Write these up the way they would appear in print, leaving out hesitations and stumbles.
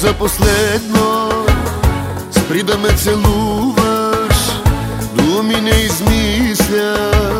за последно, спри да ме целуваш, думи не измисля.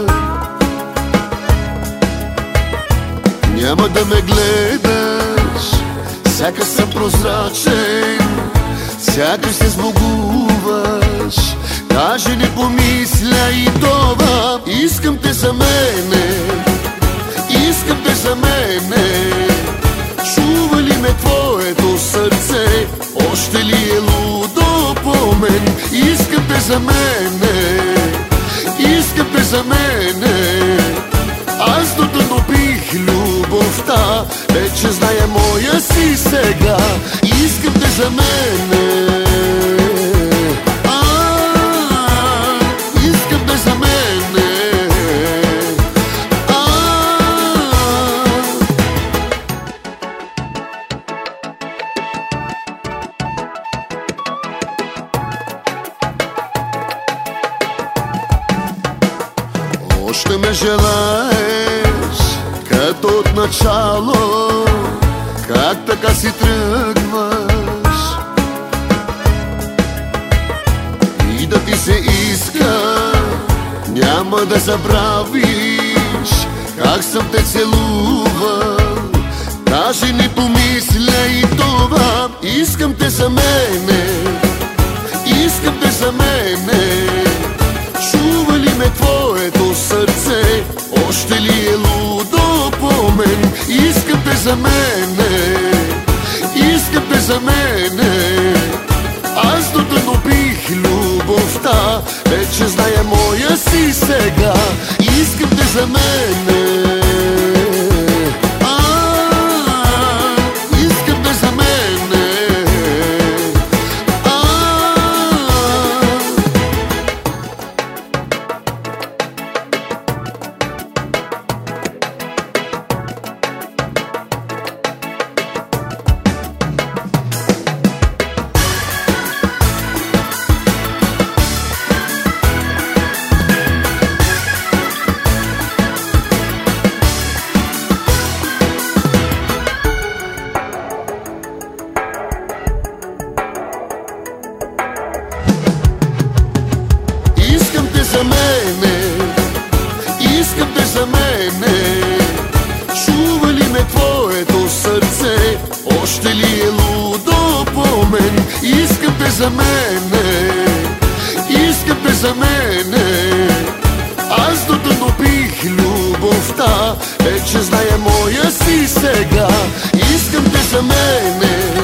Няма да ме гледаш, сякаш съм прозрачен, сякаш се сбогуваш. Даже не помисля и това. Искам те за мене, искам те за мене. Чува ли ме твоето сърце? Още ли е лудо по мен? Искам те за мене, искам те за мене. Аз до дъно бих любовта, вече зная моя си сега. Искам те за мене, искам те за мене. Още ме желаеш, като от начало. Как така си тръгваш и да ти се иска, няма да забравиш как съм те целувал. Даже не помисля и това. Искам те за мене, искам те за мене. Чува ли ме твоето сърце? Още ли е лудо по мен? Искам те за мене, искам те за мене. Аз до дъно бих любовта, вече зная моя си сега. Искам те за мене, искам те за мене. Искам те за мене, искам те за мене. Чува ли ме твоето сърце? Още ли е лудо по мен? Искам те за мене, искам те за мене. Аз до дъно бих любовта, вече зная моя си сега. Искам те за мене.